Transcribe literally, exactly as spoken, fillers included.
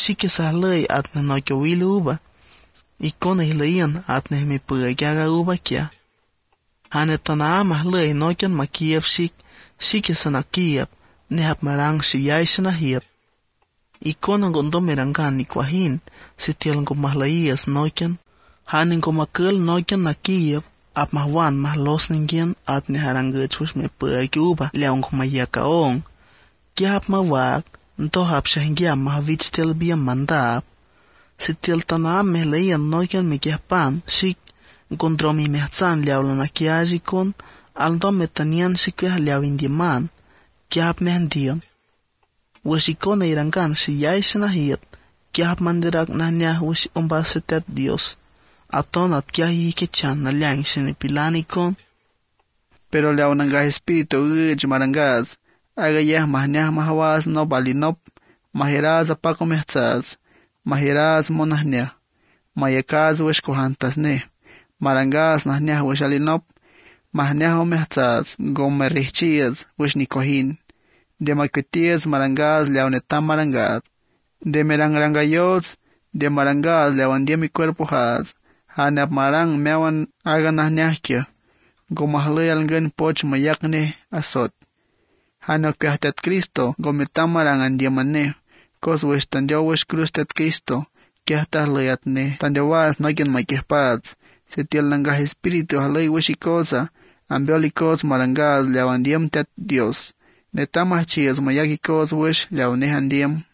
shike sahlay atne noike wil uba. Ikon ihlayan atne mi pagaga uba kia. Hanetana mahlay noiken makiep shik, shike sanakiep, nehap marang shiyay sanahiep. Ikon ang gondo merangan ni kwahin, sitiel ngo mahlayas noiken. Hanin ngo makul noiken nakiep, ap mahwan mahlos ningyan at niharangachus me pagi uba leong ngo mayakaong. Kiap mawag, nto hap shahingia mahavich tel biam mandap. Sitiel tanam mehlayan noiken me kiapan, shik, gondromi mehtsan liawla na kiajikon, aldom metanian shikweh liaw indiman, kiap mehendion. Washikona irangan shiyay shanahiyat, kiap mandirak nanyah wash umbasetet Dios. Aton at kiahi kichan na liang shinipilani Pero liaw nanga espiritu uj marangaz, agayah mahnyah mahawas no balinop, mahiraz apako mehtzaz, mahiraz monahnyah, mayakaz wash kuhantas ne. Marangaz nahnyah wash alinop, mahnyah o mehtzaz, gomerrichiaz wash nikohin. De maquitias marangaz leonetam marangaz. De merangrangayos, de marangaz lewandia mi cuerpo haz. Hanap marang mewan aga nahnyahkia. Gomahlay algan poch mayakne asot. Hanap piahtat Cristo, gometam marang andiamane. Kos wish tandio wish crustet Cristo. Kiahtas layatne, tandiawas noiken maikehpaz. Setiel nangah espiritu halay wishikosa. Ambiólicos marangaz lewandiam tet Dios. Netamah chias mayakikos wish leonehandiam.